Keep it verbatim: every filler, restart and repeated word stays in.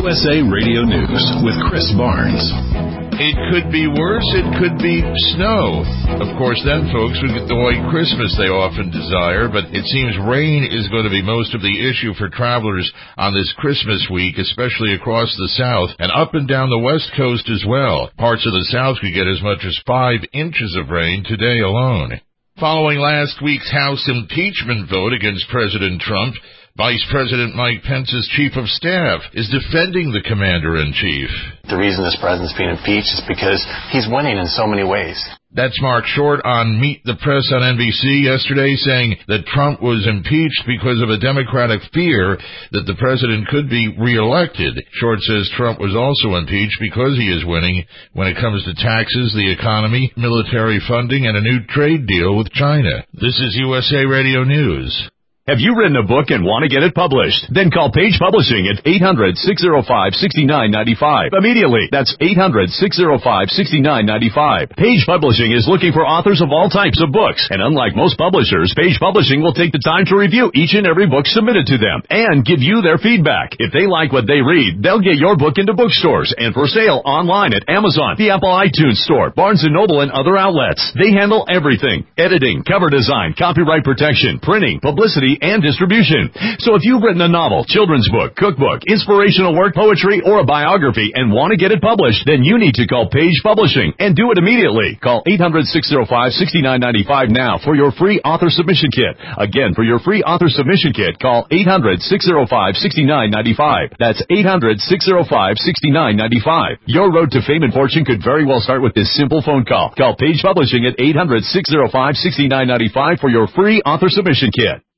U S A Radio News with Chris Barnes. It could be worse. It could be snow. Of course, then, folks, we get the white Christmas they often desire, but it seems rain is going to be most of the issue for travelers on this Christmas week, especially across the South and up and down the West Coast as well. Parts of the South could get as much as five inches of rain today alone. Following last week's House impeachment vote against President Trump, Vice President Mike Pence's chief of staff is defending the commander-in-chief. The reason this president's being impeached is because he's winning in so many ways. That's Mark Short on Meet the Press on N B C yesterday, saying that Trump was impeached because of a Democratic fear that the president could be reelected. Short says Trump was also impeached because he is winning when it comes to taxes, the economy, military funding, and a new trade deal with China. This is U S A Radio News. Have you written a book and want to get it published? Then call Page Publishing at eight hundred, six oh five, six nine nine five. Immediately. That's eight hundred, six oh five, six nine nine five. Page Publishing is looking for authors of all types of books. And unlike most publishers, Page Publishing will take the time to review each and every book submitted to them and give you their feedback. If they like what they read, they'll get your book into bookstores and for sale online at Amazon, the Apple iTunes Store, Barnes and Noble, and other outlets. They handle everything: editing, cover design, copyright protection, printing, publicity, and distribution. So if you've written a novel, children's book, cookbook, inspirational work, poetry, or a biography and want to get it published, then you need to call Page Publishing and do it immediately. Call eight hundred, six oh five, six nine nine five now for your free author submission kit. Again, for your free author submission kit, call eight hundred, six oh five, six nine nine five. That's eight hundred, six oh five, six nine nine five. Your road to fame and fortune could very well start with this simple phone call. Call Page Publishing at eight hundred, six oh five, six nine nine five for your free author submission kit.